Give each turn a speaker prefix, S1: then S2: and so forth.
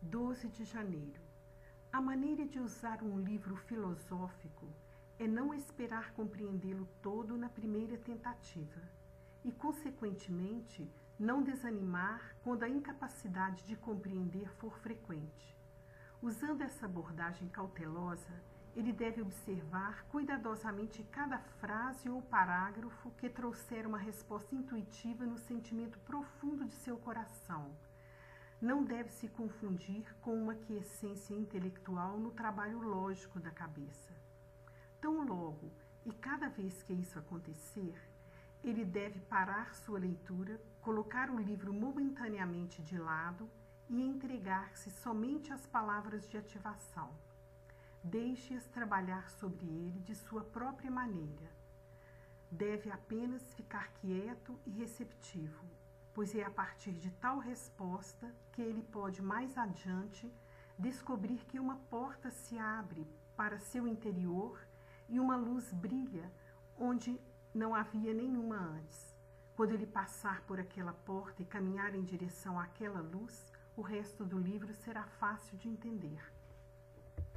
S1: 12 de janeiro. A maneira de usar um livro filosófico é não esperar compreendê-lo todo na primeira tentativa e, consequentemente, não desanimar quando a incapacidade de compreender for frequente. Usando essa abordagem cautelosa, ele deve observar cuidadosamente cada frase ou parágrafo que trouxer uma resposta intuitiva no sentimento profundo de seu coração. Não deve se confundir com uma quiescência intelectual no trabalho lógico da cabeça. Tão logo, e cada vez que isso acontecer, ele deve parar sua leitura, colocar o livro momentaneamente de lado e entregar-se somente às palavras de ativação. Deixe-as trabalhar sobre ele de sua própria maneira. Deve apenas ficar quieto e receptivo, pois é a partir de tal resposta que ele pode mais adiante descobrir que uma porta se abre para seu interior e uma luz brilha onde não havia nenhuma antes. Quando ele passar por aquela porta e caminhar em direção àquela luz, o resto do livro será fácil de entender.